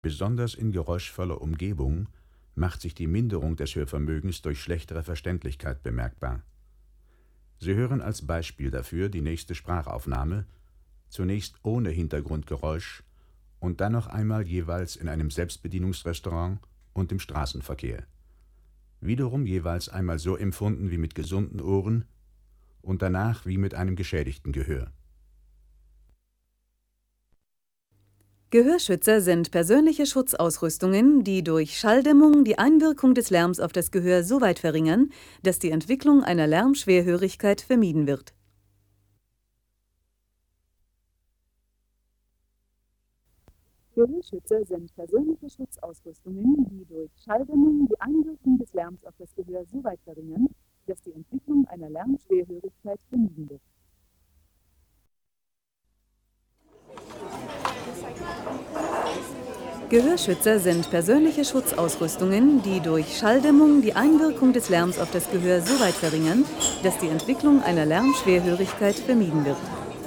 Besonders in geräuschvoller Umgebung macht sich die Minderung des Hörvermögens durch schlechtere Verständlichkeit bemerkbar. Sie hören als Beispiel dafür die nächste Sprachaufnahme, zunächst ohne Hintergrundgeräusch und dann noch einmal jeweils in einem Selbstbedienungsrestaurant und im Straßenverkehr. Wiederum jeweils einmal so empfunden wie mit gesunden Ohren und danach wie mit einem geschädigten Gehör. Gehörschützer sind persönliche Schutzausrüstungen, die durch Schalldämmung die Einwirkung des Lärms auf das Gehör so weit verringern, dass die Entwicklung einer Lärmschwerhörigkeit vermieden wird. Gehörschützer sind persönliche Schutzausrüstungen, die durch Schalldämmung die Einwirkung des Lärms auf das Gehör so weit verringern, dass die Entwicklung einer Lärmschwerhörigkeit vermieden wird. Gehörschützer sind persönliche Schutzausrüstungen, die durch Schalldämmung die Einwirkung des Lärms auf das Gehör so weit verringern, dass die Entwicklung einer Lärmschwerhörigkeit vermieden wird.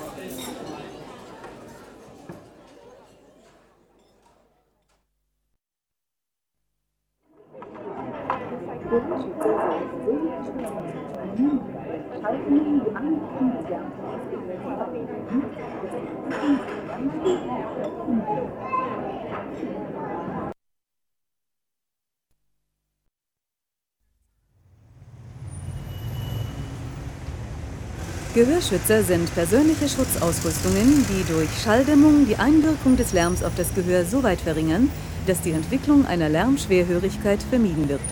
Gehörschützer sind persönliche Schutzausrüstungen, die durch Schalldämmung die Einwirkung des Lärms auf das Gehör so weit verringern, dass die Entwicklung einer Lärmschwerhörigkeit vermieden wird.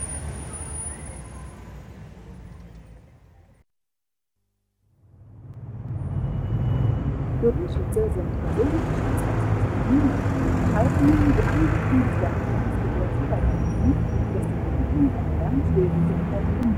Gehörschützer sind persönliche Schutzausrüstungen, die Schalldämmung die Einwirkung des Lärms auf das Gehör so weit verringern, dass die Entwicklung einer Lärmschwerhörigkeit vermieden wird.